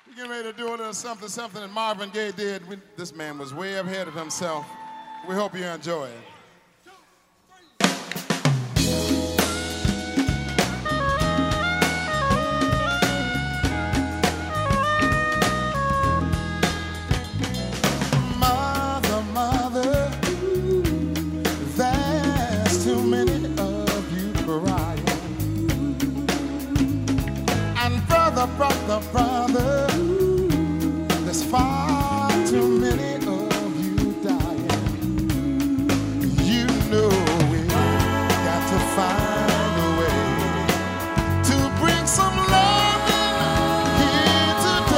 We're getting ready to do a little something that Marvin Gaye did. This man was way ahead of himself. We hope you enjoy it. Mother, mother, there's too many of you crying. And brother, brother, brother, there's far too many of you dying. You know we got to find a way to bring some love here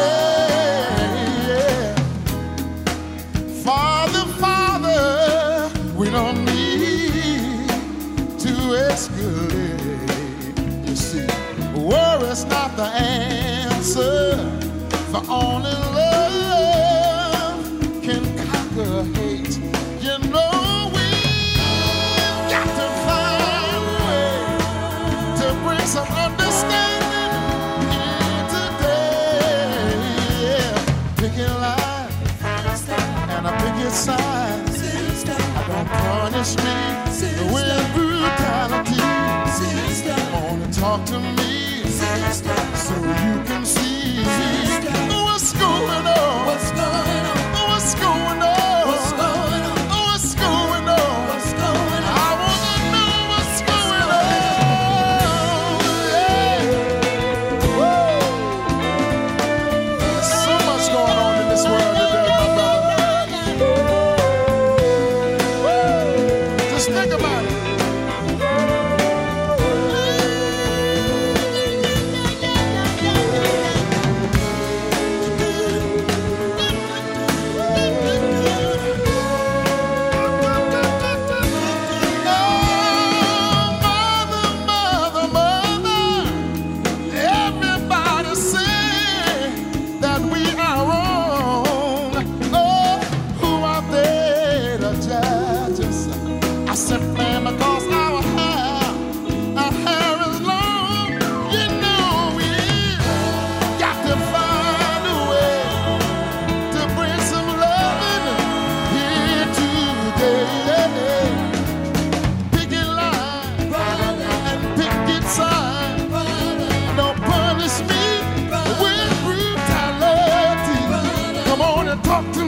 today. Father, Father, we don't need to escalate. You see, war is not the answer, for only love can conquer hate. You know we've got to find a way to bring some understanding here today. Yeah. Picket line and a picket sign. Don't punish me with brutality. Wanna talk to me so you can see what's going on. What's going on? What's going on? What's going on? What's going on? What's going on? I wanna know what's going on. Yeah. Woo. There's so much going on in this world today, my brother. Just think about it. Talk to